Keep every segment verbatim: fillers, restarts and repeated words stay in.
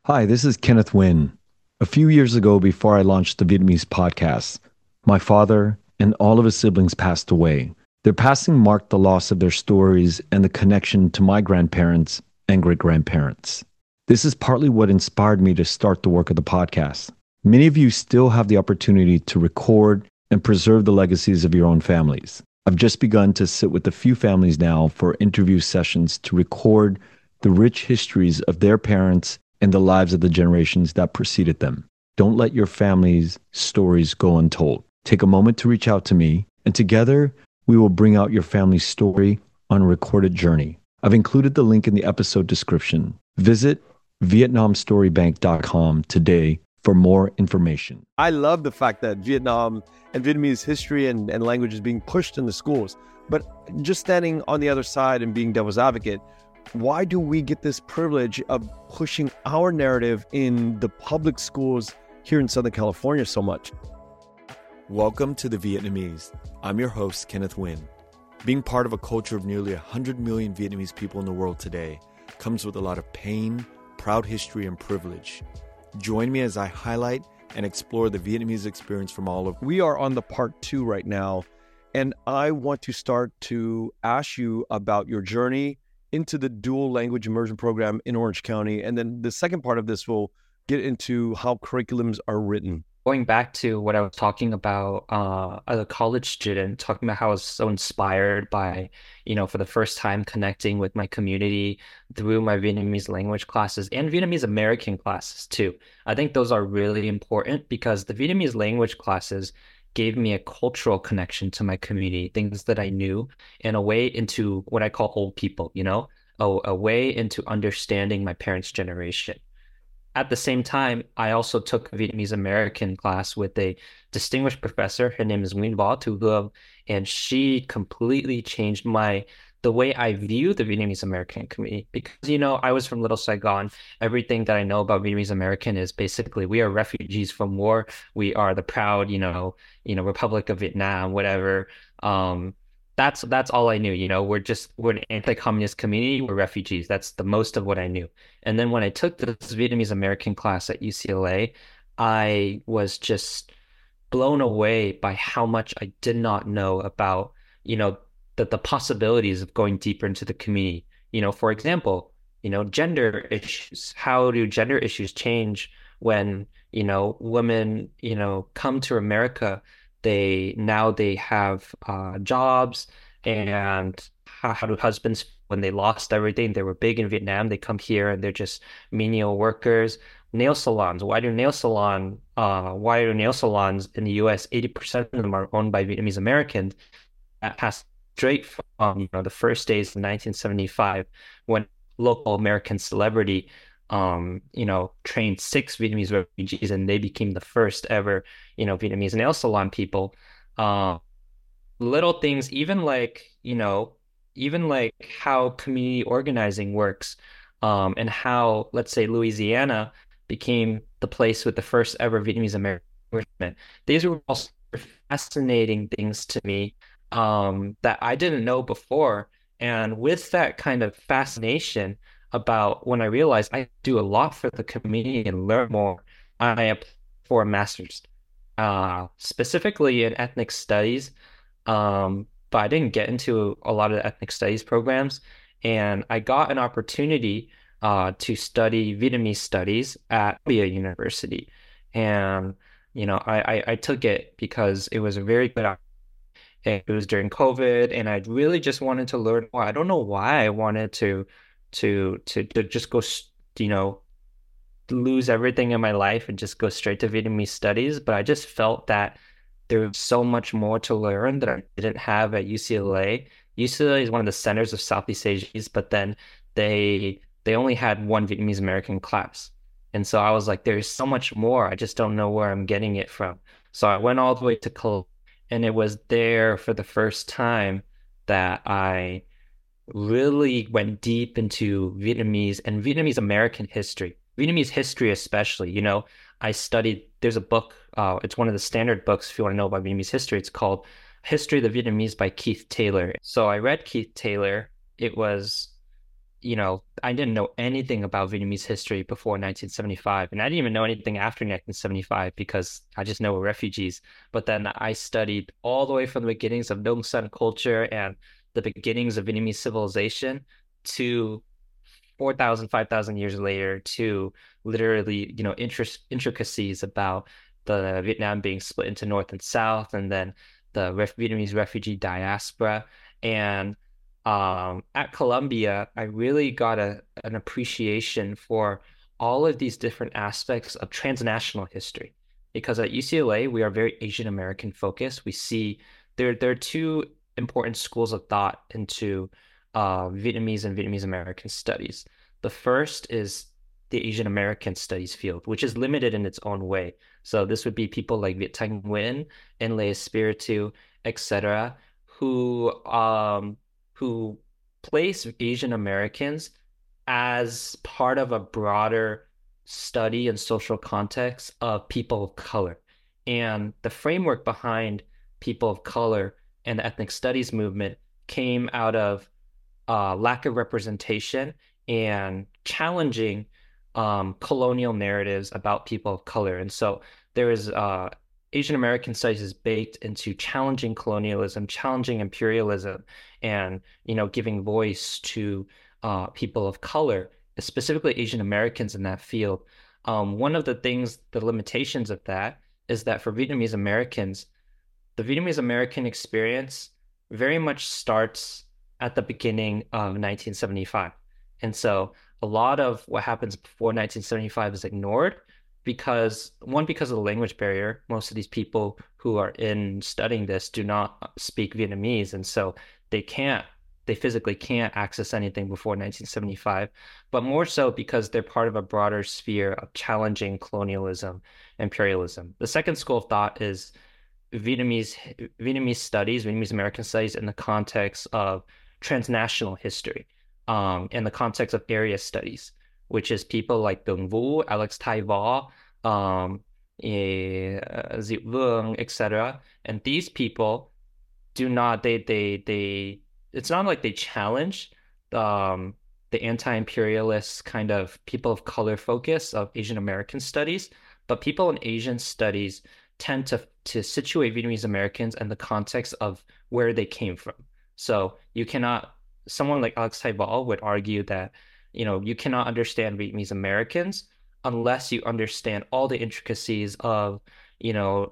Hi, this is Kenneth Nguyen. A few years ago, before I launched the Vietnamese podcast, my father and all of his siblings passed away. Their passing marked the loss of their stories and the connection to my grandparents and great grandparents. This is partly what inspired me to start the work of the podcast. Many of you still have the opportunity to record and preserve the legacies of your own families. I've just begun to sit with a few families now for interview sessions to record the rich histories of their parents and the lives of the generations that preceded them. Don't let your family's stories go untold. Take a moment to reach out to me, and together we will bring out your family's story on a recorded journey. I've included the link in the episode description. Visit vietnam story bank dot com today for more information. I love the fact that Vietnam and Vietnamese history and, and language is being pushed in the schools. But just standing on the other side and being devil's advocate, why do we get this privilege of pushing our narrative in the public schools here in Southern California so much? Welcome to The Vietnamese. I'm your host, Kenneth Nguyen. Being part of a culture of nearly one hundred million Vietnamese people in the world today comes with a lot of pain, proud history, and privilege. Join me as I highlight and explore the Vietnamese experience from all over. We are on the part two right now, and I want to start to ask you about your journey into the dual language immersion program in Orange County. And then the second part of this will get into how curriculums are written. Going back to what I was talking about uh, as a college student, talking about how I was so inspired by, you know, for the first time connecting with my community through my Vietnamese language classes and Vietnamese American classes too. I think those are really important because the Vietnamese language classes gave me a cultural connection to my community, things that I knew, and a way into what I call old people, you know, a, a way into understanding my parents' generation. At the same time, I also took a Vietnamese American class with a distinguished professor. Her name is Nguyen Vo Thu Vuong, and she completely changed my the way I view the Vietnamese American community. Because, you know, I was from Little Saigon. Everything that I know about Vietnamese American is basically we are refugees from war. We are the proud, you know, you know, Republic of Vietnam, whatever. Um, that's that's all I knew. You know, we're just we're an anti-communist community. We're refugees. That's the most of what I knew. And then when I took this Vietnamese American class at U C L A, I was just blown away by how much I did not know about, you know, the, the possibilities of going deeper into the community. You know, for example, you know, gender issues. How do gender issues change when, you know, women, you know, come to America? They now they have uh, jobs, and how, how do husbands, when they lost everything, they were big in Vietnam, they come here and they're just menial workers. Nail salons. Why do nail salon? Uh, why do nail salons in the U S eighty percent of them are owned by Vietnamese Americans? That has straight from you know the first days of nineteen seventy-five when local American celebrity um, you know, trained six Vietnamese refugees, and they became the first ever, you know, Vietnamese nail salon people. Uh, little things, even like, you know, even like how community organizing works, um, and how, let's say, Louisiana became the place with the first ever Vietnamese American. These were all fascinating things to me um, that I didn't know before. And with that kind of fascination about when I realized I do a lot for the community and learn more, I applied for a master's, uh, specifically in ethnic studies. Um, but I didn't get into a lot of the ethnic studies programs. And I got an opportunity uh, to study Vietnamese studies at Columbia University. And, you know, I, I, I took it because it was a very good opportunity. It was during COVID, and I really just wanted to learn more. I don't know why I wanted to to to to just go, you know, lose everything in my life and just go straight to Vietnamese studies, but I just felt that there was so much more to learn that I didn't have at U C L A. U C L A is one of the centers of Southeast Asia, but then they they only had one Vietnamese American class. And so I was like, there's so much more. I just don't know where I'm getting it from. So I went all the way to Columbia. And it was there for the first time that I really went deep into Vietnamese and Vietnamese American history, Vietnamese history especially. You know, I studied, there's a book, uh, it's one of the standard books if you want to know about Vietnamese history. It's called History of the Vietnamese by Keith Taylor. So I read Keith Taylor. It was you know, I didn't know anything about Vietnamese history before nineteen seventy-five, and I didn't even know anything after nineteen seventy-five because I just know we're refugees. But then I studied all the way from the beginnings of Nông San culture and the beginnings of Vietnamese civilization to four thousand, five thousand years later to literally, you know, interest, intricacies about the Vietnam being split into North and South, and then the ref Vietnamese refugee diaspora. And um, at Columbia, I really got a, an appreciation for all of these different aspects of transnational history. Because at U C L A, we are very Asian American focused. We see there, there are two important schools of thought into uh, Vietnamese and Vietnamese American studies. The first is the Asian American studies field, which is limited in its own way. So this would be people like Viet Thanh Nguyen and Lea Spiritu, et cetera, who um, who place Asian Americans as part of a broader study and social context of people of color. And the framework behind people of color and the ethnic studies movement came out of uh, lack of representation and challenging um, colonial narratives about people of color. And so there is uh, Asian American studies is baked into challenging colonialism, challenging imperialism, and you know giving voice to uh, people of color, specifically Asian Americans in that field. Um, one of the things, the limitations of that is that for Vietnamese Americans, the Vietnamese American experience very much starts at the beginning of nineteen seventy-five. And so a lot of what happens before nineteen seventy-five is ignored because, one, because of the language barrier. Most of these people who are in studying this do not speak Vietnamese. And so they can't, they physically can't access anything before nineteen seventy-five, but more so because they're part of a broader sphere of challenging colonialism, imperialism. The second school of thought is Vietnamese Vietnamese studies, Vietnamese American studies in the context of transnational history, um, in the context of area studies, which is people like Tường Vũ, Alex Tai Vo, um, eh, Diệu Vương, et cetera. And these people do not, they, they, they, it's not like they challenge um, the anti-imperialist kind of people of color focus of Asian American studies, but people in Asian studies tend to to situate Vietnamese Americans in the context of where they came from. So you cannot, someone like Alex Tai Vo would argue that, you know, you cannot understand Vietnamese Americans unless you understand all the intricacies of, you know,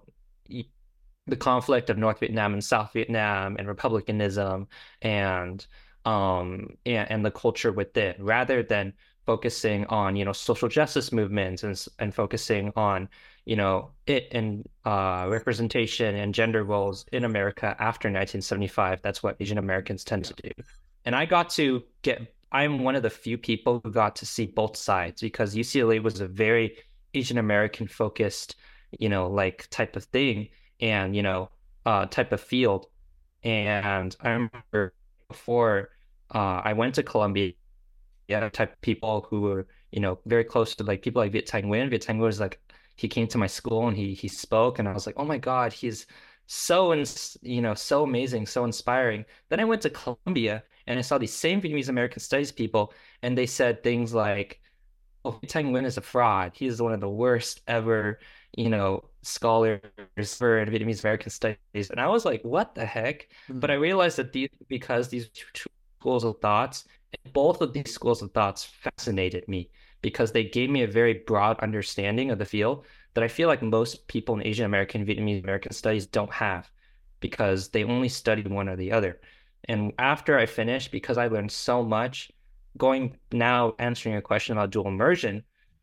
the conflict of North Vietnam and South Vietnam and republicanism and um and, and the culture within, rather than focusing on, you know, social justice movements and and focusing on, you know, it and uh, representation and gender roles in America after nineteen seventy-five. That's what Asian Americans tend to do. And I got to get, I'm one of the few people who got to see both sides because U C L A was a very Asian American focused, you know, like type of thing and, you know, uh, type of field. And I remember before uh, I went to Columbia, yeah, type of people who were, you know, very close to like people like Viet Thanh Nguyen. Viet Thanh Nguyen was like, he came to my school and he he spoke and I was like, oh my God, he's so, ins you know, so amazing, so inspiring. Then I went to Columbia and I saw these same Vietnamese American studies people and they said things like, oh, Viet Thanh Nguyen is a fraud. He is one of the worst ever, you know, scholars for Vietnamese American studies. And I was like, what the heck? Mm-hmm. But I realized that these, because these two schools of thoughts, both of these schools of thoughts fascinated me because they gave me a very broad understanding of the field that I feel like most people in Asian American, Vietnamese American studies don't have because they only studied one or the other. And after I finished, because I learned so much, going now answering a question about dual immersion,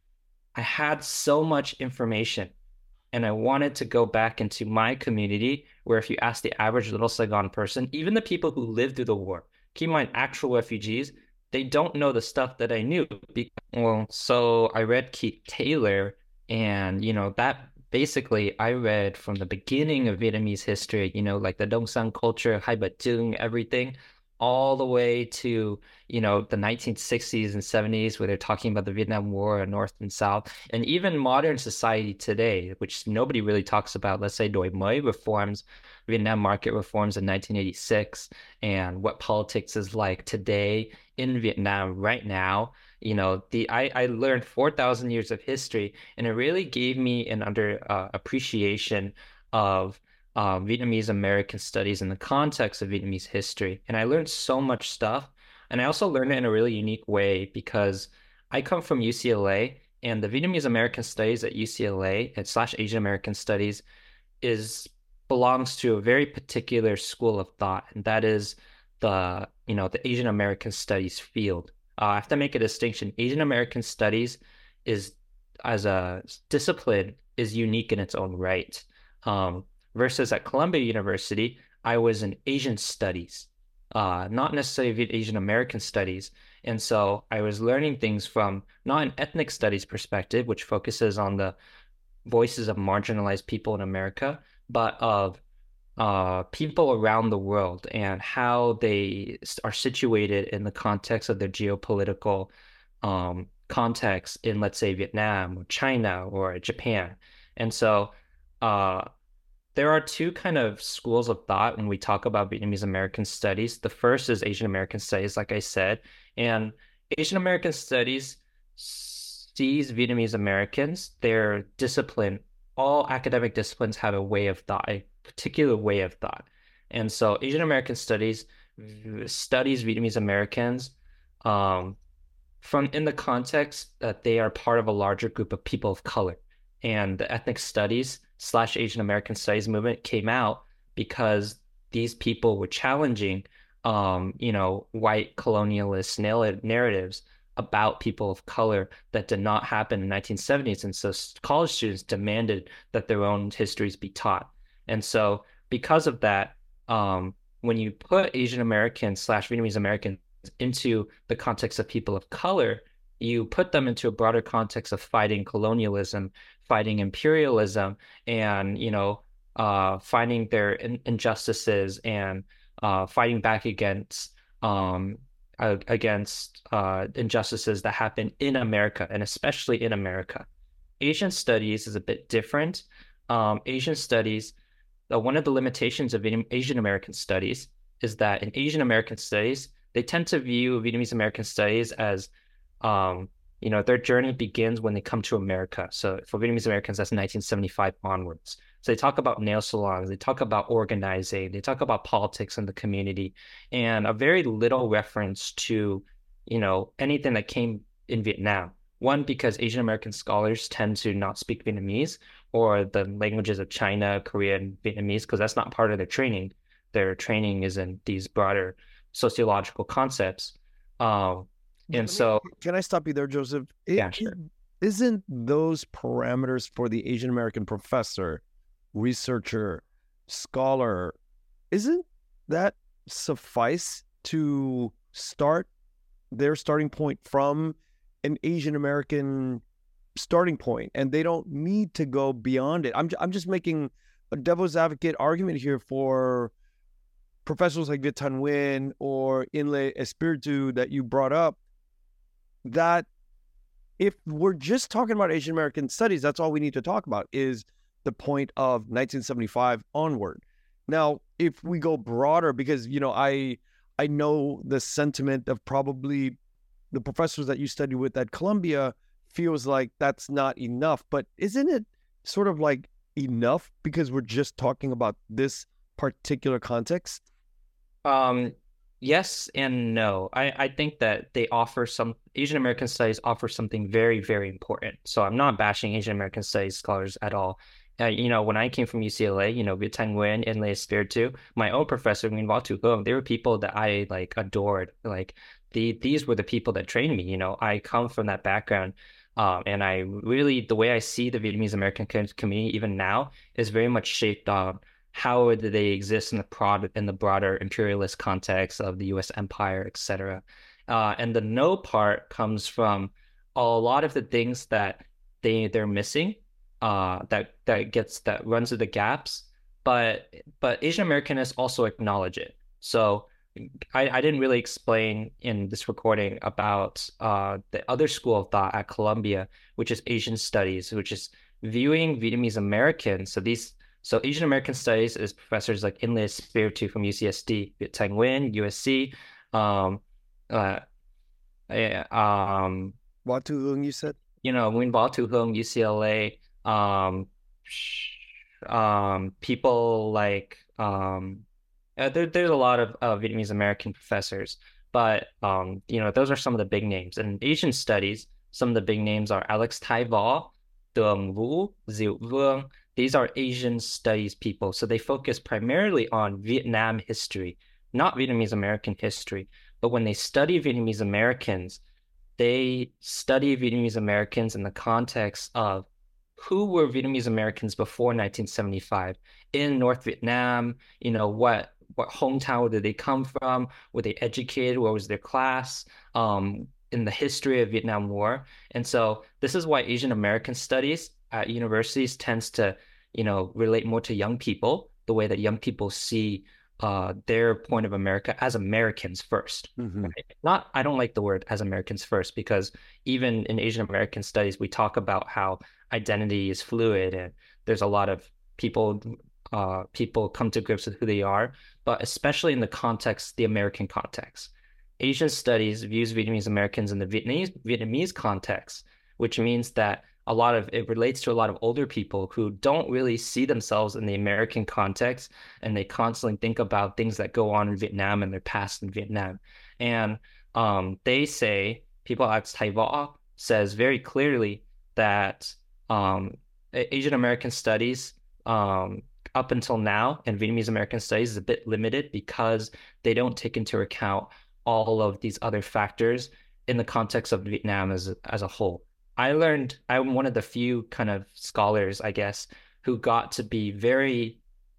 I had so much information and I wanted to go back into my community where if you ask the average Little Saigon person, even the people who lived through the war, keep in mind actual refugees, they don't know the stuff that I knew. Well, so I read Keith Taylor and, you know, that basically I read from the beginning of Vietnamese history, you know, like the Nông San culture, Hai Bát Trưng, everything, all the way to, you know, the nineteen sixties and seventies where they're talking about the Vietnam War, North and South, and even modern society today, which nobody really talks about, let's say Đổi Mới reforms, Vietnam market reforms in nineteen eighty-six, and what politics is like today in Vietnam right now, you know, the I, I learned four thousand years of history, and it really gave me an under uh, appreciation of uh, Vietnamese American studies in the context of Vietnamese history. And I learned so much stuff. And I also learned it in a really unique way because I come from U C L A, and the Vietnamese American studies at U C L A and slash Asian American studies is belongs to a very particular school of thought, and that is the you know the Asian American studies field. Uh, I have to make a distinction. Asian American studies is as a discipline is unique in its own right. Um, versus at Columbia University, I was in Asian studies, uh, not necessarily Asian American studies. And so I was learning things from not an ethnic studies perspective, which focuses on the voices of marginalized people in America, but of uh, people around the world and how they are situated in the context of their geopolitical um, context in, let's say, Vietnam or China or Japan. And so uh, there are two kind of schools of thought when we talk about Vietnamese American studies. The first is Asian American studies, like I said, and Asian American studies sees Vietnamese Americans, their discipline, all academic disciplines have a way of thought, a particular way of thought. And so Asian American studies studies Vietnamese Americans um, from in the context that they are part of a larger group of people of color. And the ethnic studies slash Asian American studies movement came out because these people were challenging, um, you know, white colonialist narratives about people of color that did not happen in the nineteen seventies. And so college students demanded that their own histories be taught. And so because of that, um, when you put Asian Americans slash Vietnamese Americans into the context of people of color, you put them into a broader context of fighting colonialism, fighting imperialism, and, you know, uh, finding their in injustices and uh, fighting back against um, uh, against uh, injustices that happen in America, and especially in America. Asian studies is a bit different. Um, Asian studies, uh, one of the limitations of Asian American studies is that in Asian American studies, they tend to view Vietnamese American studies as Um, you know, their journey begins when they come to America. So for Vietnamese Americans, that's nineteen seventy-five onwards. So they talk about nail salons, they talk about organizing, they talk about politics in the community, and a very little reference to, you know, anything that came in Vietnam. One, because Asian American scholars tend to not speak Vietnamese or the languages of China, Korea, and Vietnamese, because that's not part of their training. Their training is in these broader sociological concepts. Um, And me, so, can I stop you there, Joseph? It, yeah, sure. Isn't those parameters for the Asian American professor, researcher, scholar, isn't that suffice to start their starting point from an Asian American starting point, and they don't need to go beyond it? I'm I'm just making a devil's advocate argument here for professors like Viet Thanh Nguyen or Inle Espiritu that you brought up, that if we're just talking about Asian American studies, that's all we need to talk about is the point of nineteen seventy-five onward. Now, if we go broader, because, you know, I I know the sentiment of probably the professors that you study with at Columbia feels like that's not enough, but isn't it sort of like enough because we're just talking about this particular context? Um, yes and no. I, I think that they offer some, Asian American studies offer something very, very important. So I'm not bashing Asian American studies scholars at all. Uh, you know, when I came from U C L A, you know, Viet Thanh Nguyen, Inle Espiritu, my own professor, Nguyen Va Tu Hung, they were people that I like adored. Like the these were the people that trained me. You know, I come from that background. Um, and I really, the way I see the Vietnamese American community even now is very much shaped on how do they exist in the prod in the broader imperialist context of the U S empire, et cetera. Uh, and the no part comes from a lot of the things that they they're missing, uh, that that gets that runs through the gaps. But but Asian Americanists also acknowledge it. So I, I didn't really explain in this recording about uh, the other school of thought at Columbia, which is Asian Studies, which is viewing Vietnamese Americans. So these So Asian American Studies is professors like Inle Espiritu from U C S D, Viet Thanh Nguyen, U S C, um, uh, eh, um, What Tu Hung, you said? you know, Nguyen Ba Tu Hung, U C L A, um, sh- um, people like um, uh, there, there's a lot of uh, Vietnamese American professors, but um, you know, those are some of the big names. In Asian studies, some of the big names are Alex Tai Vo, Đường Vũ, Diệu Vương. These are Asian studies people, so they focus primarily on Vietnam history, not Vietnamese American history. But when they study Vietnamese Americans, they study Vietnamese Americans in the context of who were Vietnamese Americans before nineteen seventy-five in North Vietnam, you know, what what hometown did they come from? Were they educated? What was their class? Um, in the history of Vietnam War. And so this is why Asian American studies at universities tends to, you know, relate more to young people, the way that young people see uh, their point of America as Americans first. Mm-hmm. Right? Not, I don't like the word as Americans first because even in Asian American studies, we talk about how identity is fluid and there's a lot of people uh, people come to grips with who they are, but especially in the context, the American context. Asian studies views Vietnamese Americans in the Vietnamese Vietnamese context, which means that a lot of it relates to a lot of older people who don't really see themselves in the American context, and they constantly think about things that go on in Vietnam and their past in Vietnam. And um, they say, people like Tai Vo says very clearly that um, Asian American studies um, up until now and Vietnamese American studies is a bit limited because they don't take into account all of these other factors in the context of Vietnam as as a whole. I learned I'm one of the few kind of scholars, I guess, who got to be very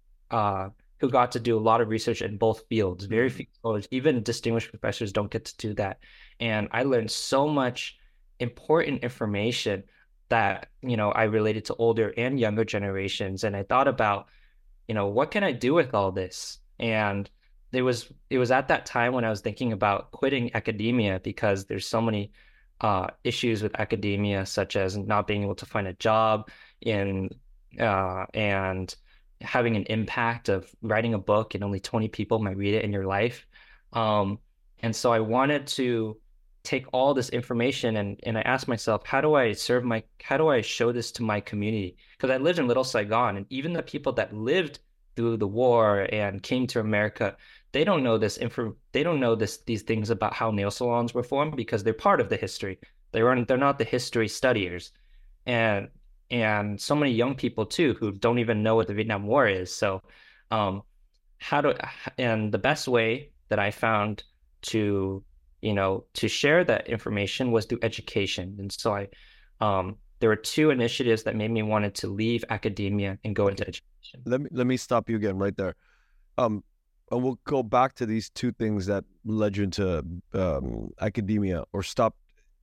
uh who got to do a lot of research in both fields. Very few scholars, even distinguished professors, don't get to do that. And I learned so much important information that, you know, I related to older and younger generations. And I thought about, you know, what can I do with all this? And it was it was at that time when I was thinking about quitting academia because there's so many uh, issues with academia, such as not being able to find a job in uh, and having an impact of writing a book and only twenty people might read it in your life. Um, and so I wanted to take all this information and and I asked myself, how do I serve my, how do I show this to my community? Because I lived in Little Saigon, and even the people that lived through the war and came to America, they don't know this info, they don't know this these things about how nail salons were formed because they're part of the history. They weren't, they're not the history studiers. And and so many young people too who don't even know what the Vietnam War is. So um how do and the best way that I found to, you know, to share that information was through education. And so I um there were two initiatives that made me wanted to leave academia and go into education. Let me let me stop you again right there. Um, and we'll go back to these two things that led you into um, academia or stop.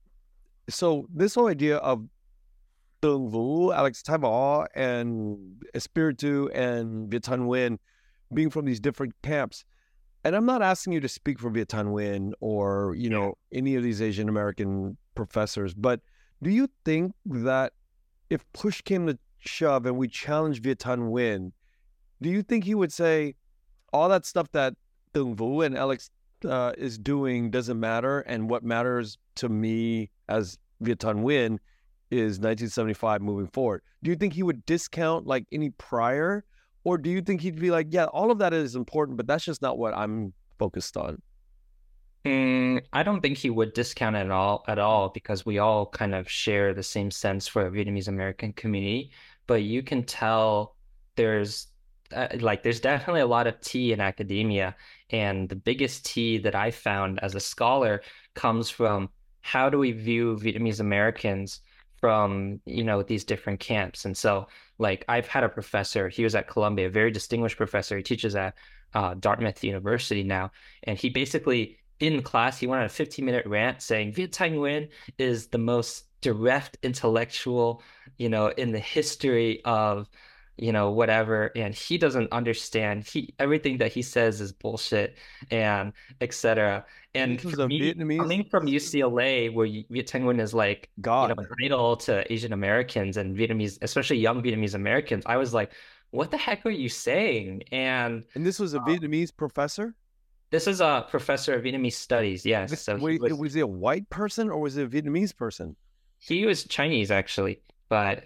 So this whole idea of Đường Vũ, Alex Tai Vo, and Espiritu and Viet Thanh Nguyen being from these different camps. And I'm not asking you to speak for Viet Thanh Nguyen or, you know, any of these Asian American professors, but do you think that if push came to shove and we challenged Viet Thanh Nguyen, do you think he would say all that stuff that Đường Vũ and Alex uh, is doing doesn't matter, and what matters to me as Viet Thanh Nguyen is nineteen seventy-five moving forward? Do you think he would discount like any prior, or do you think he'd be like, yeah, all of that is important, but that's just not what I'm focused on? Mm, I don't think he would discount it at all at all because we all kind of share the same sense for the Vietnamese American community. But you can tell there's uh, like there's definitely a lot of tea in academia, and the biggest tea that I found as a scholar comes from how do we view Vietnamese Americans from, you know, these different camps. And so like I've had a professor, he was at Columbia, a very distinguished professor. He teaches at uh, Dartmouth University now, and he basically in class, he went on a fifteen minute rant saying Viet Thanh Nguyen is the most direct intellectual, you know, in the history of, you know, whatever. And he doesn't understand. He everything that he says is bullshit and et cetera. And This was for a me, Vietnamese coming from U C L A, where Viet Thanh Nguyen is like, God. you know, an idol to Asian Americans and Vietnamese, especially young Vietnamese Americans, I was like, what the heck are you saying? And And this was a uh, Vietnamese professor? This is a professor of Vietnamese studies. Yes. This, So he wait, was was he a white person or was it a Vietnamese person? he was Chinese actually, but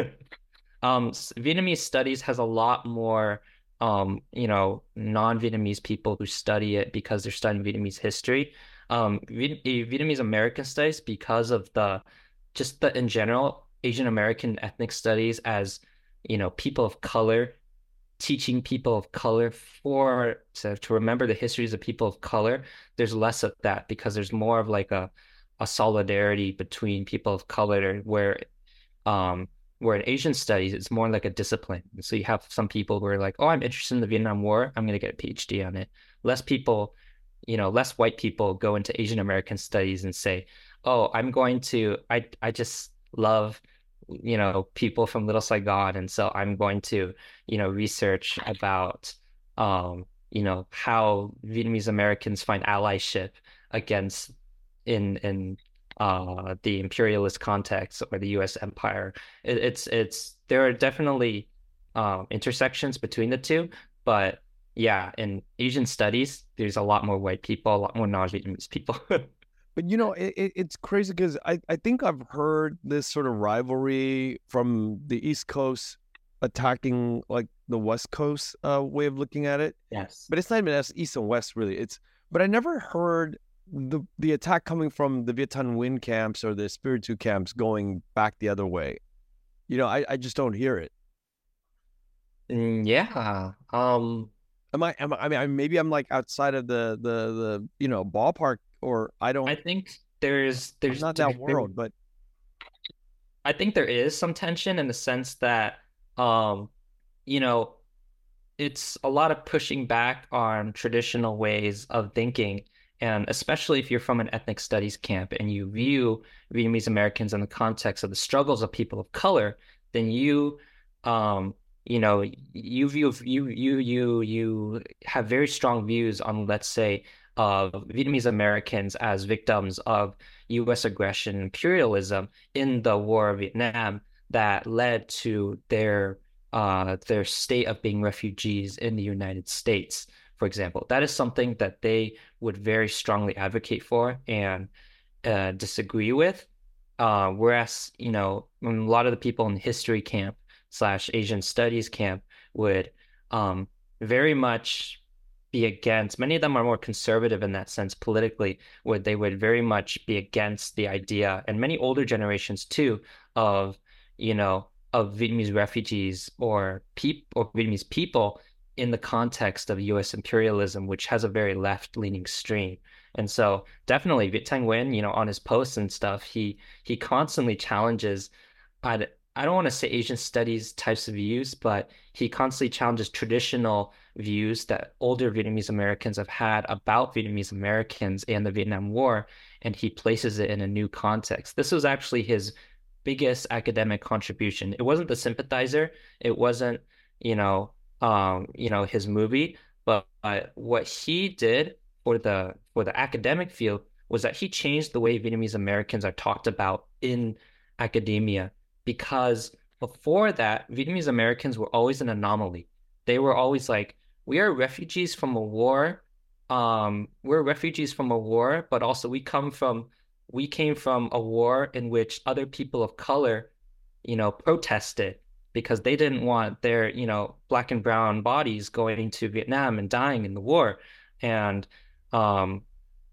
um Vietnamese studies has a lot more um you know non-Vietnamese people who study it because they're studying Vietnamese history. Um Viet Vietnamese American studies because of the just the in general Asian American ethnic studies as you know people of color teaching people of color for to, to remember the histories of people of color. There's less of that because there's more of like a a solidarity between people of color where um where in Asian studies it's more like a discipline. So you have some people who are like, oh, I'm interested in the Vietnam War, I'm going to get a PhD on it. Less people, you know, less white people go into Asian American studies and say, oh, I'm going to I I just love you know people from Little Saigon, and so I'm going to you know research about um you know how Vietnamese Americans find allyship against in in uh the imperialist context or the U S empire. It, it's it's there are definitely um intersections between the two, but yeah, in Asian studies there's a lot more white people, a lot more non-Vietnamese people. But you know, it, it, it's crazy because I, I think I've heard this sort of rivalry from the East Coast attacking like the West Coast uh, way of looking at it. Yes. But it's not even as East and West really. It's but I never heard the the attack coming from the Viet Thanh Nguyen camps or the Espiritu camps going back the other way. You know, I, I just don't hear it. Mm, yeah. Um, Am I? Am I? I mean, I, maybe I'm like outside of the the the you know ballpark, or I I don't. think there's I'm there's not there, that world, but I think there is some tension in the sense that um, you know, it's a lot of pushing back on traditional ways of thinking. And especially if you're from an ethnic studies camp and you view Vietnamese Americans in the context of the struggles of people of color, then you, um, you know, you view you you you you have very strong views on, let's say, of Vietnamese Americans as victims of U S aggression and imperialism in the War of Vietnam that led to their uh, their state of being refugees in the United States, for example. That is something that they would very strongly advocate for and uh, disagree with. Uh, whereas, you know, a lot of the people in the history camp slash Asian studies camp would um, very much be against, many of them are more conservative in that sense politically, where they would very much be against the idea, and many older generations too, of, you know, of Vietnamese refugees or peop or Vietnamese people in the context of U S imperialism, which has a very left-leaning stream. And so definitely Viet Thanh Nguyen, you know, on his posts and stuff, he he constantly challenges, I I don't want to say Asian studies types of views, but he constantly challenges traditional views that older Vietnamese Americans have had about Vietnamese Americans and the Vietnam War, and he places it in a new context. This was actually his biggest academic contribution. It wasn't The Sympathizer. It wasn't, you know, um, you know, his movie, but, but what he did for the for the academic field was that he changed the way Vietnamese Americans are talked about in academia, because before that, Vietnamese Americans were always an anomaly. They were always like, we are refugees from a war. Um, we're refugees from a war, but also we come from we came from a war in which other people of color, you know, protested because they didn't want their, you know, black and brown bodies going to Vietnam and dying in the war. And um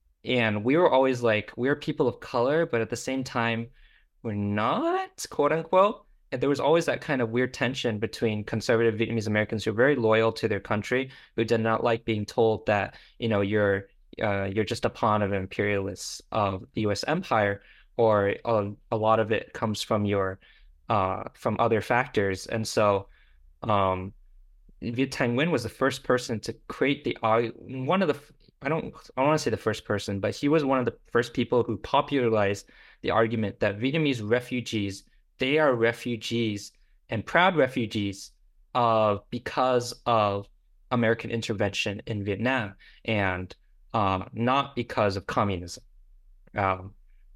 and we were always like, we're people of color, but at the same time, we're not, quote unquote. And there was always that kind of weird tension between conservative Vietnamese Americans who are very loyal to their country, who did not like being told that, you know, you're uh, you're just a pawn of imperialists of the U S empire, or a, a lot of it comes from your uh, from other factors. And so um, Viet Thanh Nguyen was the first person to create the one of the I don't I don't want to say the first person, but he was one of the first people who popularized the argument that Vietnamese refugees, they are refugees and proud refugees uh, because of American intervention in Vietnam, and uh, not because of communism. Um,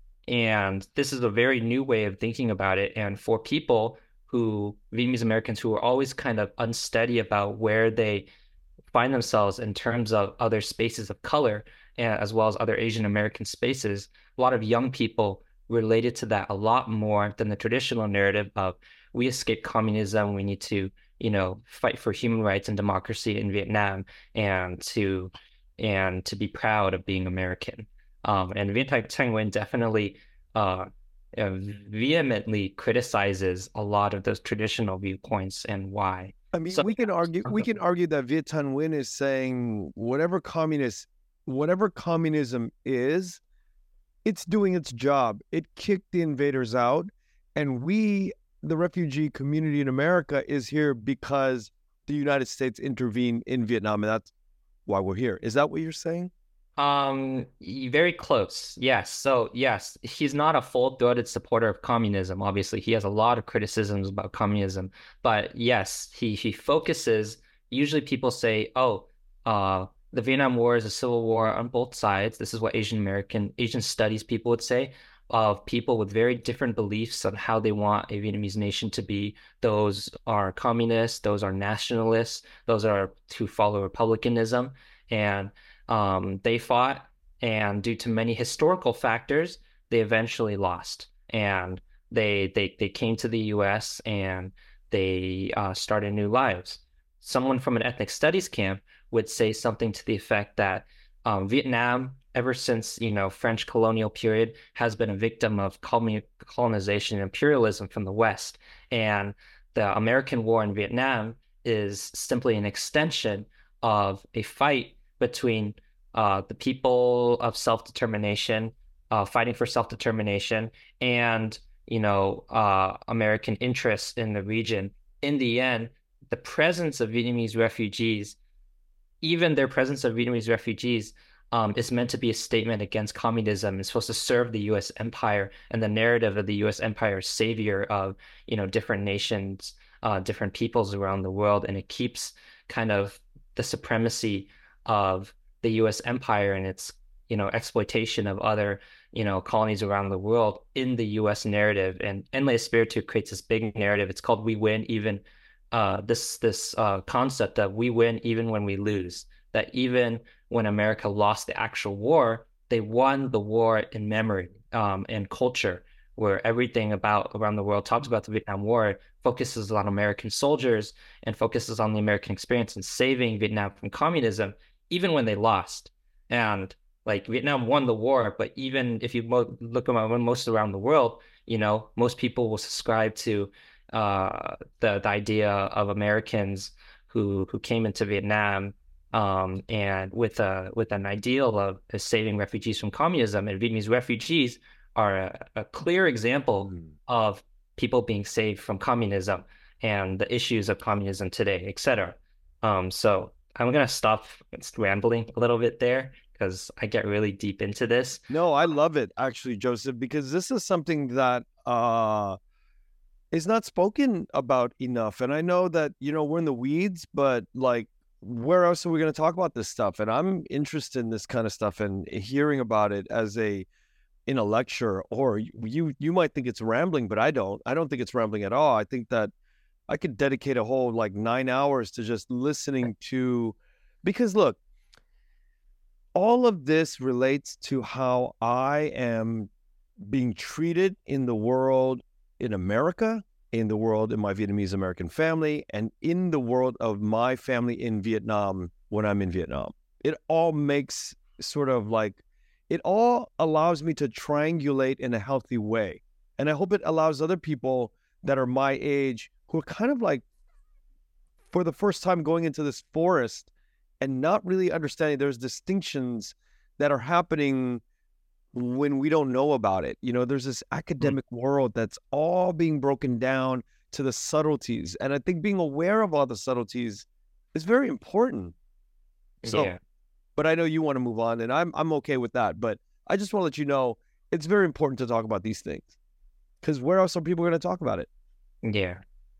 and this is a very new way of thinking about it. And for people who, Vietnamese Americans who are always kind of unsteady about where they find themselves in terms of other spaces of color, and as well as other Asian American spaces, a lot of young people related to that a lot more than the traditional narrative of we escaped communism, we need to, you know, fight for human rights and democracy in Vietnam, and to and to be proud of being American. Um, and Viet Thanh Nguyen definitely uh, uh, vehemently criticizes a lot of those traditional viewpoints and why. I mean, So we can argue we can argue that Viet Thanh Nguyen is saying whatever communist, whatever communism is, it's doing its job. It kicked the invaders out, and we, the refugee community in America, is here because the United States intervened in Vietnam, and that's why we're here. Is that what you're saying? Um, y- very close. Yes. So yes, he's not a full-throated supporter of communism. Obviously, he has a lot of criticisms about communism, but yes, he he focuses. Usually, people say, "Oh, uh, the Vietnam War is a civil war on both sides." This is what Asian American, Asian studies people would say, of people with very different beliefs on how they want a Vietnamese nation to be. Those are communists, those are nationalists, those are who follow republicanism, and um, they fought, and due to many historical factors, they eventually lost. And they they they came to the U S and they uh, started new lives. Someone from an ethnic studies camp would say something to the effect that um, Vietnam, ever since, you know, French colonial period, has been a victim of colonization and imperialism from the West, and the American war in Vietnam is simply an extension of a fight between uh, the people of self-determination, uh, fighting for self-determination, and, you know, uh, American interests in the region. In the end, the presence of Vietnamese refugees, even their presence of Vietnamese refugees, um, is meant to be a statement against communism. It's supposed to serve the U S empire and the narrative of the U S empire as savior of, you know, different nations, uh, different peoples around the world, and it keeps kind of the supremacy of the U S empire and its, you know, exploitation of other, you know, colonies around the world in the U S narrative. And Enlai Espiritu creates this big narrative. It's called "We Win Even." Uh, this this uh, concept of we win even when we lose. That even when America lost the actual war, they won the war in memory um, and culture, where everything about around the world talks about the Vietnam War, focuses on American soldiers and focuses on the American experience in saving Vietnam from communism, even when they lost. And like Vietnam won the war, but even if you mo look around most around the world, you know, most people will subscribe to uh, the the idea of Americans who who came into Vietnam um, and with a with an ideal of saving refugees from communism. And Vietnamese refugees are a, a clear example mm. of people being saved from communism and the issues of communism today, et cetera. Um, so I'm gonna stop rambling a little bit there because I get really deep into this. No, I love it actually, Joseph, because this is something that uh, is not spoken about enough. And I know that, you know, we're in the weeds, but like, where else are we going to talk about this stuff? And I'm interested in this kind of stuff and hearing about it as a in a lecture, or you you might think it's rambling, but I don't. I don't think it's rambling at all. I think that I could dedicate a whole like nine hours to just listening to, because look, all of this relates to how I am being treated in the world, in America, in the world in my Vietnamese American family, and in the world of my family in Vietnam when I'm in Vietnam. It all makes sort of like, it all allows me to triangulate in a healthy way. And I hope it allows other people that are my age who are kind of like, for the first time going into this forest and not really understanding there's distinctions that are happening when we don't know about it. You know, there's this academic mm. world that's all being broken down to the subtleties. And I think being aware of all the subtleties is very important. So, yeah. But I know you want to move on, and I'm I'm okay with that. But I just want to let you know it's very important to talk about these things, because where else are people going to talk about it? Yeah.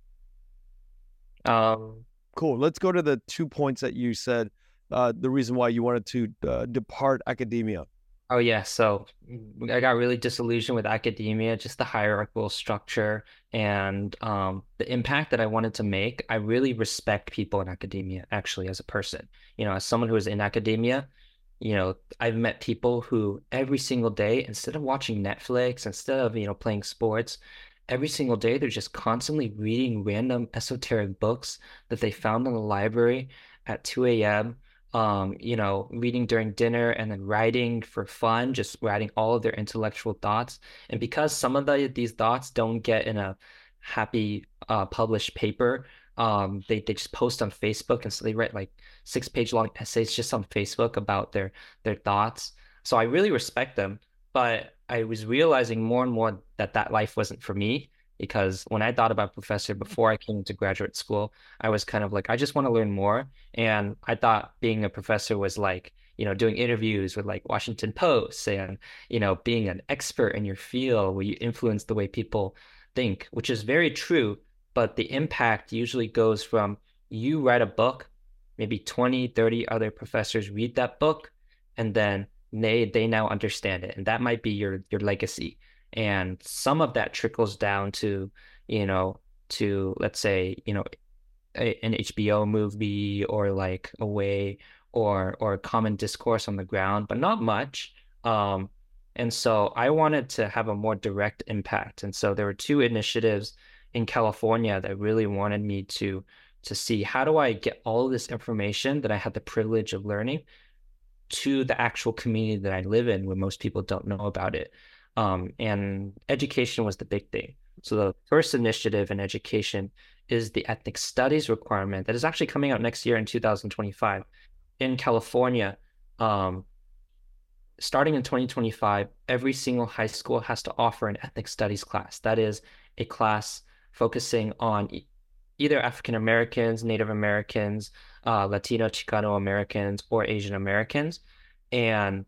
Um. Cool. Let's go to the two points that you said. Uh, the reason why you wanted to uh, depart academia. Oh yeah, so mm, I got really disillusioned with academia, just the hierarchical structure and um, the impact that I wanted to make. I really respect people in academia, actually, as a person. You know, as someone who is in academia, you know, I've met people who every single day, instead of watching Netflix, instead of, you know, playing sports, every single day they're just constantly reading random esoteric books that they found in the library at two a m um, you know, reading during dinner and then writing for fun, just writing all of their intellectual thoughts. And because some of the these thoughts don't get in a happy uh, published paper, um, they they just post on Facebook, and so they write like six page long essays just on Facebook about their their thoughts. So I really respect them, but I was realizing more and more that that life wasn't for me. Because when I thought about professor before I came to graduate school, I was kind of like, I just want to learn more. And I thought being a professor was like, you know, doing interviews with like Washington Post and, you know, being an expert in your field where you influence the way people think, which is very true. But the impact usually goes from you write a book, maybe twenty, thirty other professors read that book, and then they they now understand it. And that might be your your legacy. And some of that trickles down to, you know, to let's say, you know, a, an H B O movie or like a way or or common discourse on the ground, but not much. Um, and so I wanted to have a more direct impact. And so there were two initiatives in California that really wanted me to to see how do I get all of this information that I had the privilege of learning to the actual community that I live in, where most people don't know about it. Um, and education was the big thing. So the first initiative in education is the ethnic studies requirement that is actually coming out next year in two thousand twenty-five in California. Um, starting in twenty twenty-five, every single high school has to offer an ethnic studies class. That is a class focusing on e either African Americans, Native Americans, uh, Latino, Chicano Americans, or Asian Americans. And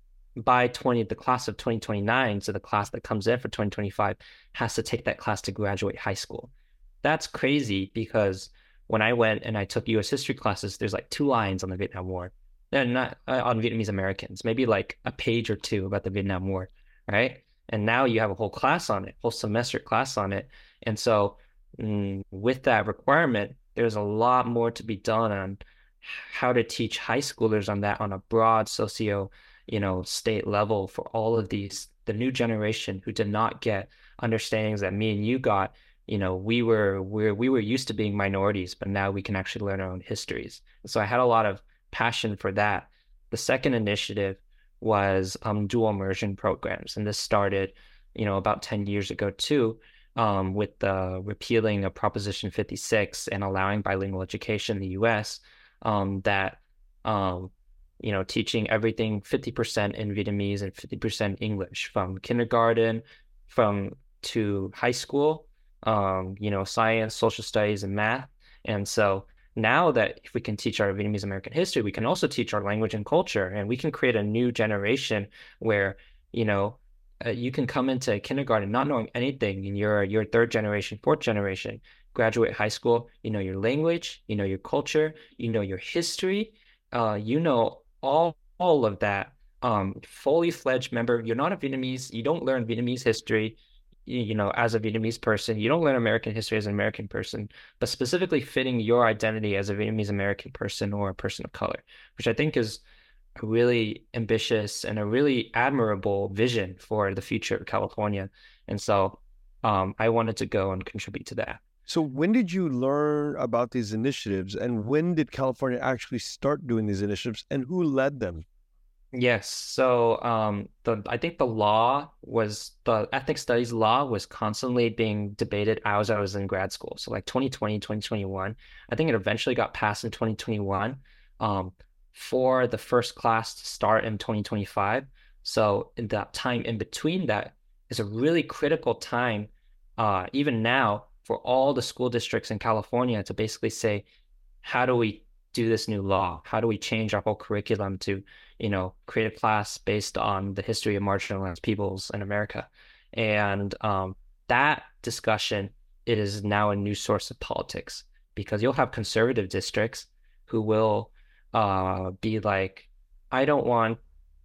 by twenty, the class of twenty twenty-nine, so the class that comes in for twenty twenty-five, has to take that class to graduate high school. That's crazy because when I went and I took U S history classes, there's like two lines on the Vietnam War. They're not uh, on Vietnamese Americans, maybe like a page or two about the Vietnam War, right? And now you have a whole class on it, whole semester class on it. And so mm, with that requirement, there's a lot more to be done on how to teach high schoolers on that on a broad socio, you know, state level for all of these, the new generation who did not get understandings that me and you got. You know, we were we we were used to being minorities, but now we can actually learn our own histories. So I had a lot of passion for that. The second initiative was um, dual immersion programs, and this started, you know, about ten years ago too, um, with the repealing of Proposition fifty-six and allowing bilingual education in the U S. Um, that um, you know, teaching everything fifty percent in Vietnamese and fifty percent English from kindergarten, from to high school. Um, you know, science, social studies, and math. And so now that if we can teach our Vietnamese American history, we can also teach our language and culture, and we can create a new generation where, you know, uh, you can come into kindergarten not knowing anything, and you're you're third generation, fourth generation, graduate high school, you know your language, you know your culture, you know your history, uh, you know all all of that. Um, fully fledged member. You're not a Vietnamese. You don't learn Vietnamese history you know, as a Vietnamese person. You don't learn American history as an American person, but specifically fitting your identity as a Vietnamese American person or a person of color, which I think is a really ambitious and a really admirable vision for the future of California. And so um, I wanted to go and contribute to that. So when did you learn about these initiatives, and when did California actually start doing these initiatives, and who led them? Yes. So um, the I think the law was the ethnic studies law was constantly being debated as I was in grad school. So like twenty twenty, twenty twenty-one, I think it eventually got passed in twenty twenty-one um, for the first class to start in twenty twenty-five. So in that time in between that is a really critical time, uh, even now, for all the school districts in California to basically say, how do we do this new law? How do we change our whole curriculum to, you know, create a class based on the history of marginalized peoples in America? And um, that discussion, it is now a new source of politics, because you'll have conservative districts who will uh, be like, I don't want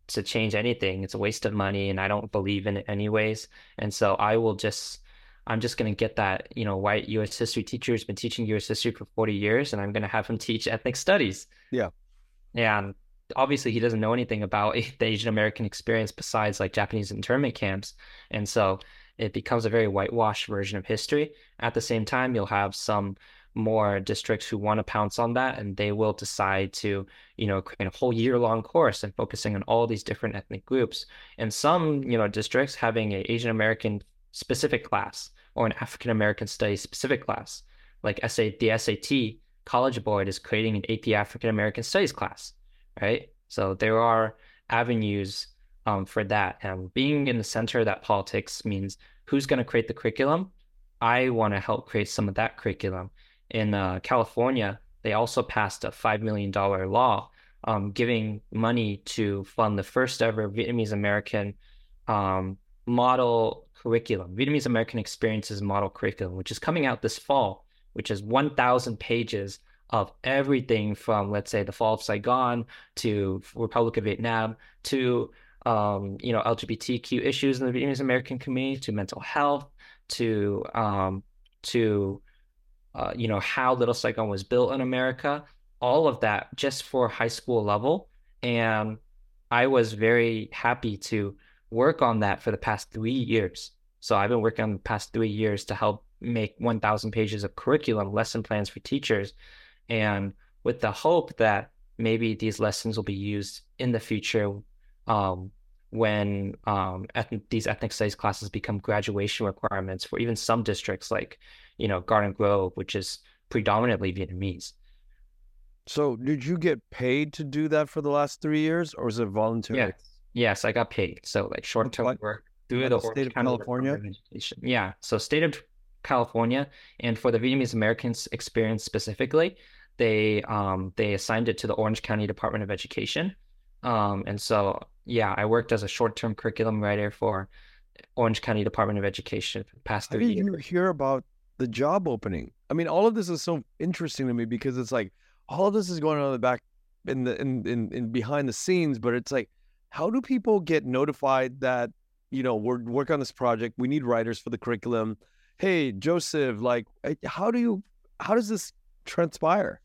to change anything. It's a waste of money, and I don't believe in it anyways. And so I will just, I'm just going to get that, you know, white U S history teacher who's been teaching U S history for forty years, and I'm going to have him teach ethnic studies. Yeah. And obviously he doesn't know anything about the Asian American experience besides like Japanese internment camps. And so it becomes a very whitewashed version of history. At the same time, you'll have some more districts who want to pounce on that, and they will decide to, you know, create a whole year-long course and focusing on all these different ethnic groups. And some, you know, districts having an Asian American specific class or an African American studies specific class, like S A the S A T College Board is creating an A P African American Studies class, right? So there are avenues um, for that. And being in the center of that politics means who's going to create the curriculum. I want to help create some of that curriculum. In uh, California, they also passed a five million dollars law um, giving money to fund the first ever Vietnamese American um, model curriculum, Vietnamese American Experiences model curriculum, which is coming out this fall, which is one thousand pages of everything from, let's say, the fall of Saigon to Republic of Vietnam to, um, you know, L G B T Q issues in the Vietnamese American community, to mental health, to, um, to uh, you know, how Little Saigon was built in America, all of that just for high school level. And I was very happy to work on that for the past three years. So I've been working on the past three years to help make one thousand pages of curriculum, lesson plans for teachers, and with the hope that maybe these lessons will be used in the future um, when um, eth- these ethnic studies classes become graduation requirements for even some districts like, you know, Garden Grove, which is predominantly Vietnamese. So did you get paid to do that for the last three years, or was it voluntary? Yes, yes, I got paid. So like short-term What- work through by the the state Orange of County California? Department of Education. Yeah, so state of California, and for the Vietnamese Americans experience specifically, they um they assigned it to the Orange County Department of Education. Um, and so yeah, I worked as a short-term curriculum writer for Orange County Department of Education for the past How three did years. you hear about the job opening? I mean, all of this is so interesting to me because it's like all of this is going on in the back in the in in, in behind the scenes, but it's like, how do people get notified that, you know, we're working on this project, we need writers for the curriculum? Hey, Joseph, like, eh, how do you how does this transpire?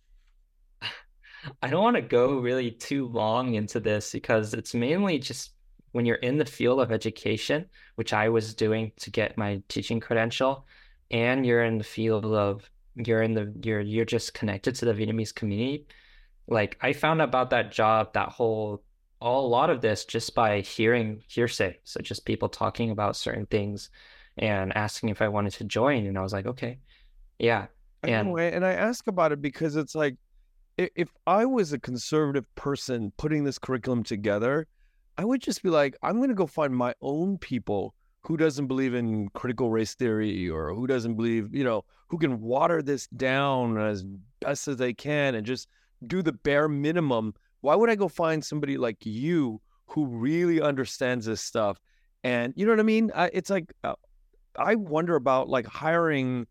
I don't want to go really too long into this because it's mainly just when you're in the field of education, which I was doing to get my teaching credential, and you're in the field of you're in the you're you're just connected to the Vietnamese community. Like I found out about that job, that whole all, a lot of this just by hearing hearsay. So just people talking about certain things and asking if I wanted to join, and I was like, okay, yeah. I And know, and I ask about it because it's like, i- if I was a conservative person putting this curriculum together, I would just be like, I'm going to go find my own people who doesn't believe in critical race theory, or who doesn't believe, you know, who can water this down as best as they can and just do the bare minimum. Why would I go find somebody like you who really understands this stuff? And you know what I mean? I, it's like, uh, I wonder about like hiring,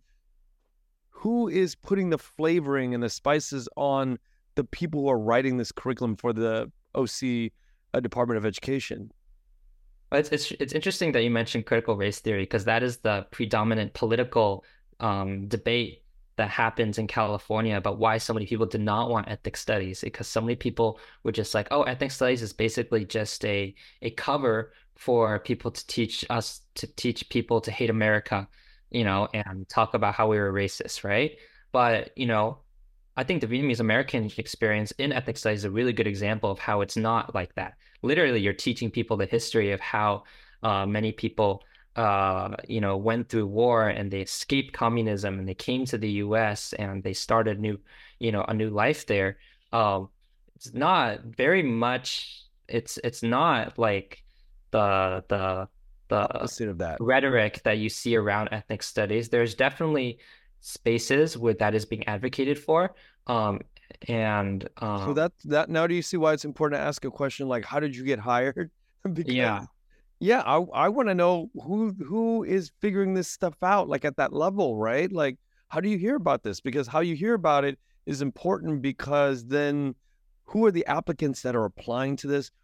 who is putting the flavoring and the spices on the people who are writing this curriculum for the O C uh, Department of Education. But It's it's it's interesting that you mentioned critical race theory because that is the predominant political um, debate that happens in California about why so many people did not want ethnic studies, because so many people were just like, oh, ethnic studies is basically just a a cover for people to teach us to teach people to hate America, you know, and talk about how we were racist, right? But, you know, I think the Vietnamese American experience in ethnic studies is a really good example of how it's not like that. Literally, you're teaching people the history of how uh, many people, uh, you know, went through war and they escaped communism and they came to the U S and they started new, you know, a new life there. Um, it's not very much. It's it's not like the the the Opposite of that. rhetoric that you see around ethnic studies. There's definitely spaces where that is being advocated for. Um, and um, So that that now do you see why it's important to ask a question like, how did you get hired? Because yeah, yeah, I I want to know who who is figuring this stuff out, like at that level, right? Like, how do you hear about this? Because how you hear about it is important, because then who are the applicants that are applying to this?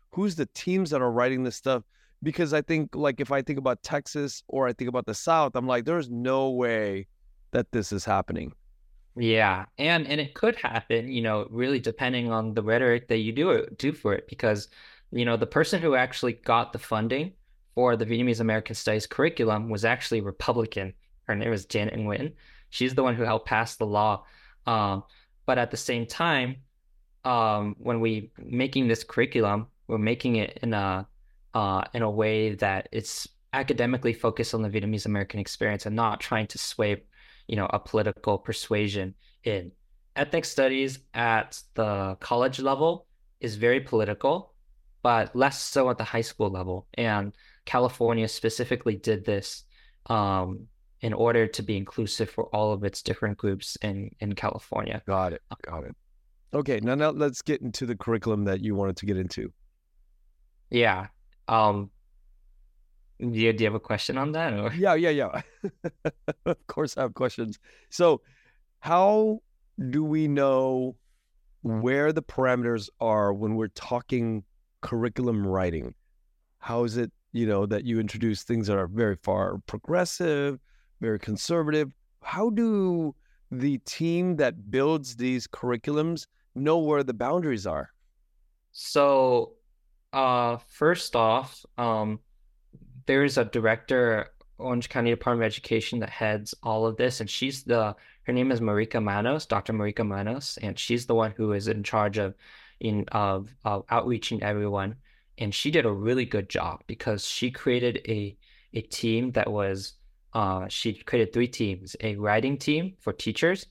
who's the teams that are writing this stuff? Because I think, like, if I think about Texas or I think about the South, I'm like, there's no way that this is happening. Yeah, and and it could happen, you know, really depending on the rhetoric that you do it, do for it, because, you know, the person who actually got the funding for the Vietnamese American Studies curriculum was actually Republican. Her name is Janet Nguyen. She's the one who helped pass the law. Um, but at the same time, um, when we making this curriculum, we're making it in a uh, in a way that it's academically focused on the Vietnamese American experience and not trying to sway, you know, a political persuasion in. Ethnic studies at the college level is very political, but less so at the high school level. And California specifically did this um, in order to be inclusive for all of its different groups in, in California. Got it. Got it. Okay, now, now let's get into the curriculum that you wanted to get into. Yeah. Um, do you, do you have a question on that? Or? Yeah, yeah, yeah. Of course I have questions. So how do we know where the parameters are when we're talking curriculum writing? How is it, you know, that you introduce things that are very far progressive, very conservative? How do the team that builds these curriculums know where the boundaries are? So, uh, first off, um, there's a director, Orange County Department of Education, that heads all of this, and she's the her name is Marika Manos, Doctor Marika Manos, and she's the one who is in charge of in of, of outreaching everyone. And she did a really good job because she created a a team that was uh she created three teams: a writing team for teachers,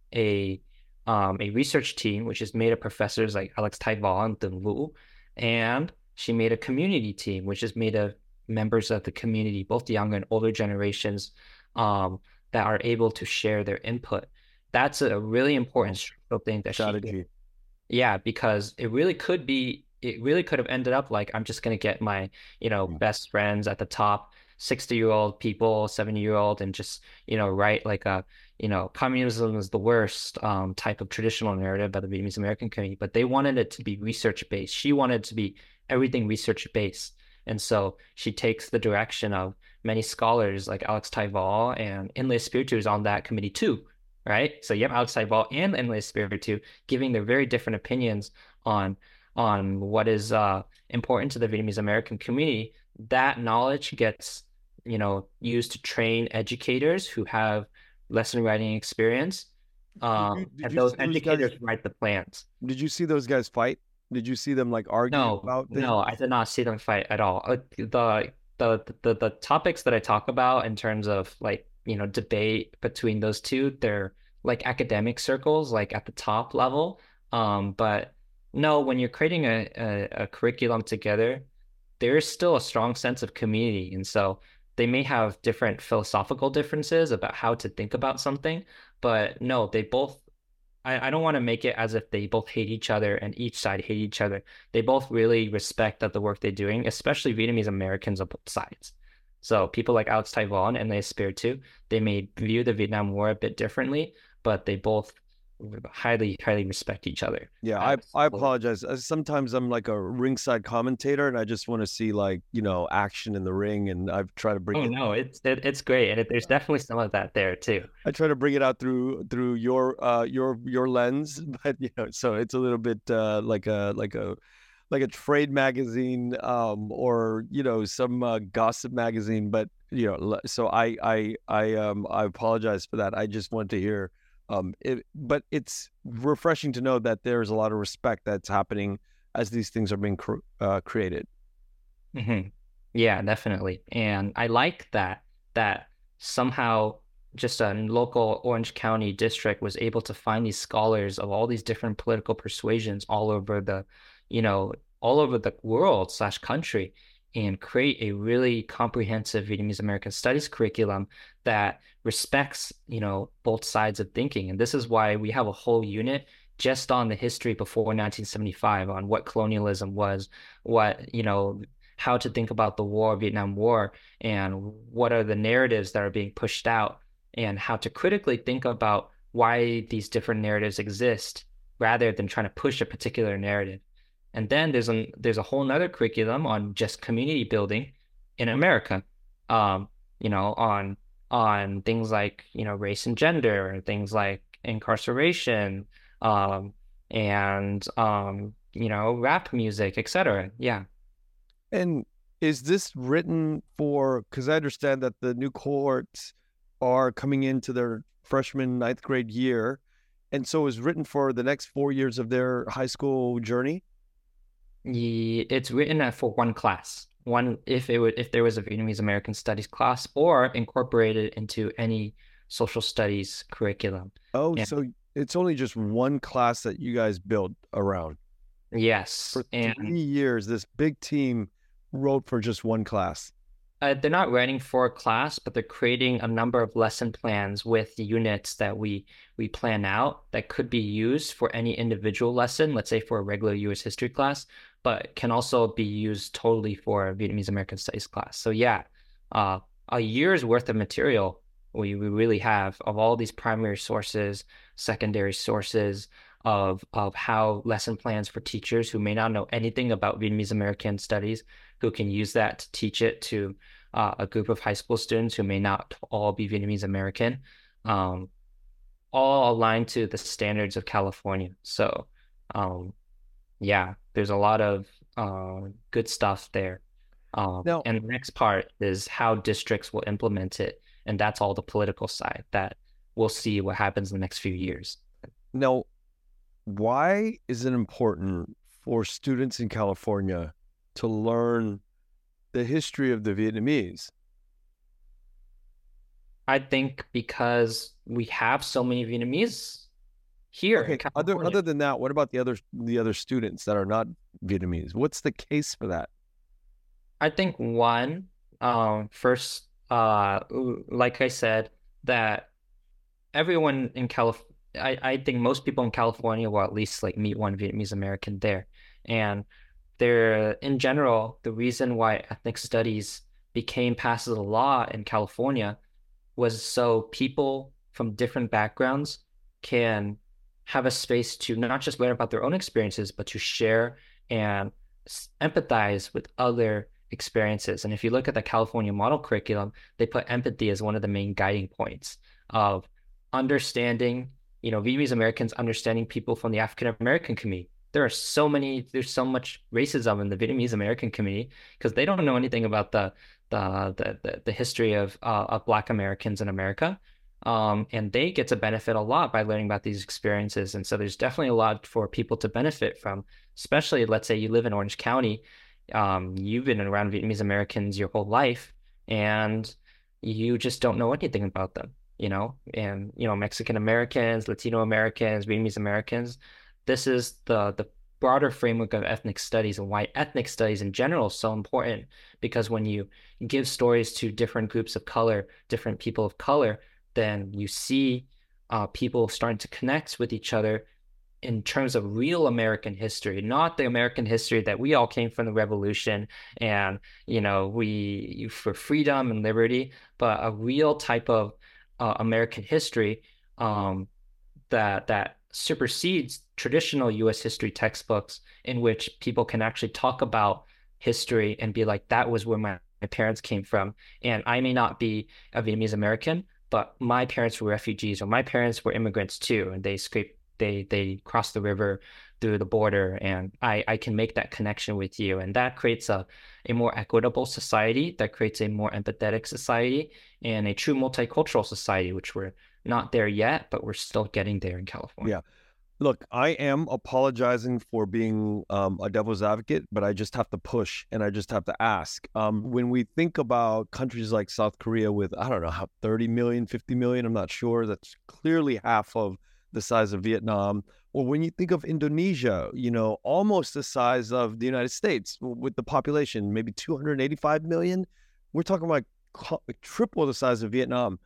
a um a research team which is made of professors like Alex Taival and Deng Vu, and she made a community team which is made of members of the community, both the younger and older generations, um, that are able to share their input. That's a really important thing that strategy. She did. Yeah, because it really could be, it really could have ended up like, I'm just going to get my, you know, best friends at the top, sixty year old people, seventy year old, and just, you know, write like a, you know, communism is the worst um, type of traditional narrative by the Vietnamese American community, but they wanted it to be research based. She wanted it to be everything research based. And so she takes the direction of many scholars like Alex Taival, and Inlay Espiritu is on that committee too, right? So you have Alex Taival and Inlay Espiritu giving their very different opinions on on what is uh, important to the Vietnamese American community. That knowledge gets, you know, used to train educators who have lesson writing experience, um, did you, did and those educators guys, write the plans. Did you see those guys fight? Did you see them like argue no, about things? No, I did not see them fight at all. The, the the the topics that I talk about in terms of like, you know, debate between those two, they're like academic circles, like at the top level. Um, but no, when you're creating a, a, a curriculum together, there is still a strong sense of community. And so they may have different philosophical differences about how to think about something, but no, they both I, I don't want to make it as if they both hate each other and each side hate each other. They both really respect that the work they're doing, especially Vietnamese Americans on both sides. So people like Alex Taival and Inlay Espiritu, they may view the Vietnam War a bit differently, but they both highly, highly respect each other. Yeah, I I apologize. Sometimes I'm like a ringside commentator, and I just want to see like, you know, action in the ring, and I've tried to bring. Oh it... no, it's it, it's great, and it, there's definitely some of that there too. I try to bring it out through through your uh your your lens, but you know, so it's a little bit uh like a like a like a trade magazine, um, or you know, some uh, gossip magazine. But you know, so I I I um I apologize for that. I just want to hear. Um, it, but it's refreshing to know that there's a lot of respect that's happening as these things are being cr- uh, created. Mm-hmm. Yeah, definitely. And I like that, that somehow just a local Orange County district was able to find these scholars of all these different political persuasions all over the, you know, all over the world slash country, and create a really comprehensive Vietnamese American Studies curriculum that respects, you know, both sides of thinking. And this is why we have a whole unit just on the history before nineteen seventy-five, on what colonialism was, what, you know, how to think about the war, Vietnam War, and what are the narratives that are being pushed out, and how to critically think about why these different narratives exist rather than trying to push a particular narrative. And then there's a there's a whole nother curriculum on just community building in America. Um, you know, on on things like, you know, race and gender, and things like incarceration, um, and um, you know, rap music, et cetera. Yeah. And is this written for, because I understand that the new cohorts are coming into their freshman ninth grade year, and so is written for the next four years of their high school journey? It's written for one class, one if it would if there was a Vietnamese American Studies class, or incorporated into any social studies curriculum. Oh, And so it's only just one class that you guys built around. yes, For and three years, this big team wrote for just one class. uh, they're not writing for a class, but they're creating a number of lesson plans with the units that we we plan out that could be used for any individual lesson, let's say for a regular U S history class, but can also be used totally for a Vietnamese American Studies class. So yeah, uh, a year's worth of material we, we really have of all these primary sources, secondary sources of of how lesson plans for teachers who may not know anything about Vietnamese American Studies, who can use that to teach it to uh, a group of high school students who may not all be Vietnamese American, um, all aligned to the standards of California. So, um, yeah, there's a lot of uh, good stuff there. Um, Now, and the next part is how districts will implement it. And that's all the political side that we'll see what happens in the next few years. now, why is it important for students in California to learn the history of the Vietnamese? I think because we have so many Vietnamese here in Okay, other California. other than that, what about the other the other students that are not Vietnamese? What's the case for that? I think one, um, first, uh, like I said, that everyone in Calif, I, I think most people in California will at least like meet one Vietnamese American there. And there, in general, the reason why ethnic studies became passed as a law in California was so people from different backgrounds can have a space to not just learn about their own experiences, but to share and empathize with other experiences. And if you look at the California model curriculum, they put empathy as one of the main guiding points of understanding, you know, Vietnamese Americans understanding people from the African American community. There are so many, there's so much racism in the Vietnamese American community because they don't know anything about the the the the, the history of uh, of Black Americans in America. Um, and they get to benefit a lot by learning about these experiences. And so there's definitely a lot for people to benefit from, especially let's say you live in Orange County. Um, you've been around Vietnamese Americans your whole life, and you just don't know anything about them, you know, and, you know, Mexican Americans, Latino Americans, Vietnamese Americans. This is the, the broader framework of ethnic studies and why ethnic studies in general is so important, because when you give stories to different groups of color, different people of color, then you see uh, people starting to connect with each other in terms of real American history, not the American history that we all came from the revolution and, you know, we for freedom and liberty, but a real type of uh, American history um, that that supersedes traditional U S history textbooks, in which people can actually talk about history and be like, that was where my, my parents came from. And I may not be a Vietnamese American, but my parents were refugees, or my parents were immigrants too, and they scraped they they crossed the river through the border, and I I can make that connection with you, and that creates a a more equitable society, that creates a more empathetic society, and a true multicultural society, which we're not there yet, but we're still getting there in California. Yeah. Look, I am apologizing for being um, a devil's advocate, but I just have to push and I just have to ask. Um, when we think about countries like South Korea with, I don't know, how thirty million, fifty million, I'm not sure, that's clearly half of the size of Vietnam. Or when you think of Indonesia, you know, almost the size of the United States with the population, maybe two hundred eighty-five million. We're talking about triple the size of Vietnam.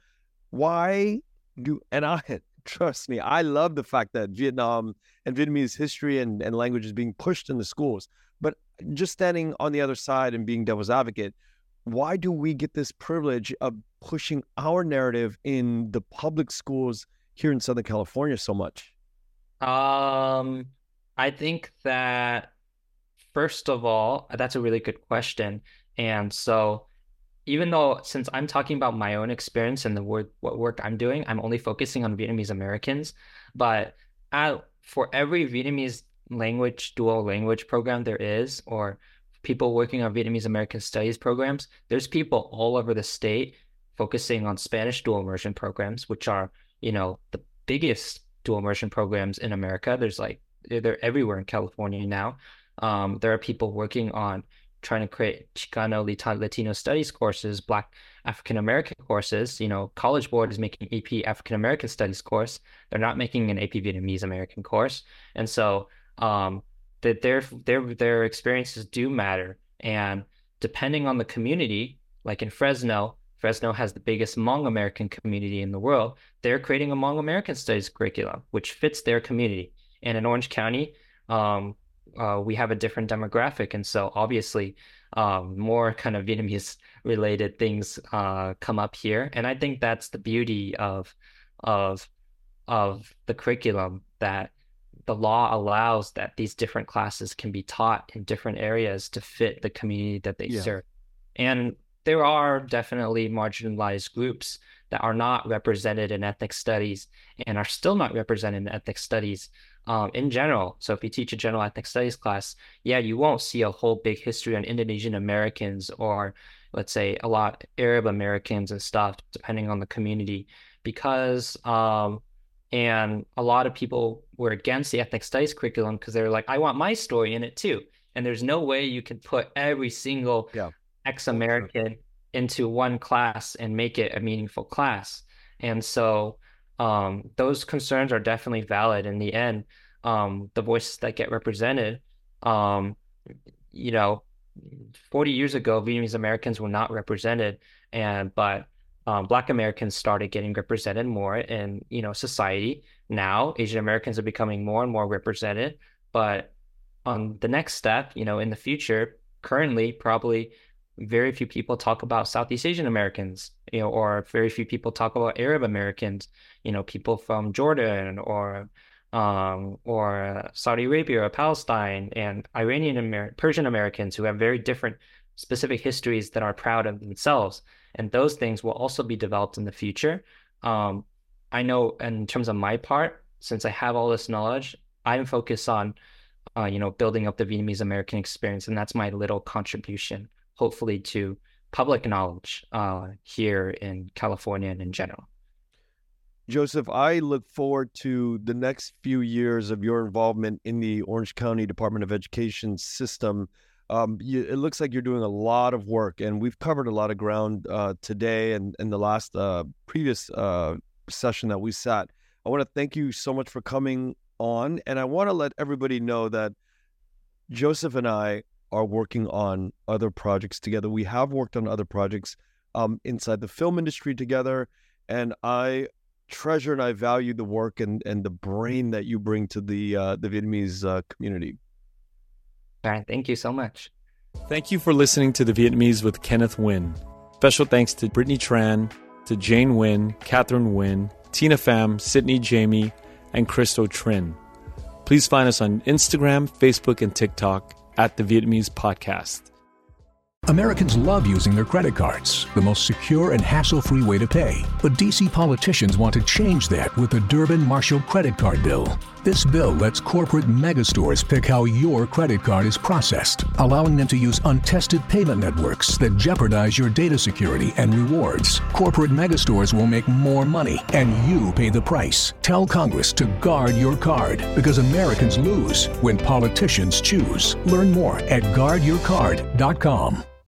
Why do, and I, trust me, I love the fact that Vietnam and Vietnamese history and, and language is being pushed in the schools. But just standing on the other side and being devil's advocate, why do we get this privilege of pushing our narrative in the public schools here in Southern California so much? Um, I think that first of all, that's a really good question. And so even though, since I'm talking about my own experience and the work, what work I'm doing, I'm only focusing on Vietnamese Americans. But at, for every Vietnamese language, dual language program there is, or people working on Vietnamese American studies programs, there's people all over the state focusing on Spanish dual immersion programs, which are, you know, the biggest dual immersion programs in America. There's like, they're everywhere in California now. Um, there are people working on trying to create Chicano Latino studies courses, Black African American courses. You know, College Board is making A P African American studies course. They're not making an A P Vietnamese American course. And so um, that their their their experiences do matter. And depending on the community, like in Fresno, Fresno has the biggest Hmong American community in the world. They're creating a Hmong American studies curriculum, which fits their community. And in Orange County, um, uh, we have a different demographic. And so obviously um, more kind of Vietnamese related things uh, come up here. And I think that's the beauty of, of, of the curriculum, that the law allows that these different classes can be taught in different areas to fit the community that they yeah. serve. And there are definitely marginalized groups that are not represented in ethnic studies and are still not represented in ethnic studies um, in general. So if you teach a general ethnic studies class, yeah, you won't see a whole big history on Indonesian Americans or, let's say, a lot Arab Americans and stuff, depending on the community, because um, and a lot of people were against the ethnic studies curriculum because they were like, I want my story in it too. And there's no way you can put every single yeah. ex-American into one class and make it a meaningful class. And so um, those concerns are definitely valid. In the end, um, the voices that get represented, um, you know, forty years ago, Vietnamese Americans were not represented, and but um, Black Americans started getting represented more in, you know, society. Now Asian Americans are becoming more and more represented, but on the next step, you know, in the future, currently probably very few people talk about Southeast Asian Americans, you know, or very few people talk about Arab Americans, you know, people from Jordan or um, or Saudi Arabia or Palestine, and Iranian Amer- Persian Americans who have very different specific histories that are proud of themselves. And those things will also be developed in the future. Um, I know in terms of my part, since I have all this knowledge, I'm focused on, uh, you know, building up the Vietnamese American experience. And that's my little contribution, hopefully, to public knowledge uh, here in California and in general. Joseph, I look forward to the next few years of your involvement in the Orange County Department of Education system. Um, you, it looks like you're doing a lot of work, and we've covered a lot of ground uh, today and, and the last uh, previous uh, session that we sat. I want to thank you so much for coming on, and I want to let everybody know that Joseph and I are working on other projects together. We have worked on other projects um, inside the film industry together, and I treasure and I value the work and, and the brain that you bring to the uh, the Vietnamese uh, community. All right, thank you so much. Thank you for listening to The Vietnamese with Kenneth Nguyen. Special thanks to Brittany Tran, to Jane Nguyen, Catherine Nguyen, Tina Pham, Sydney Jamie, and Christo Trin. Please find us on Instagram, Facebook, and TikTok at The Vietnamese Podcast. Americans love using their credit cards, the most secure and hassle-free way to pay. But D C politicians want to change that with the Durbin-Marshall credit card bill. This bill lets corporate megastores pick how your credit card is processed, allowing them to use untested payment networks that jeopardize your data security and rewards. Corporate megastores will make more money, and you pay the price. Tell Congress to guard your card, because Americans lose when politicians choose. Learn more at guard your card dot com.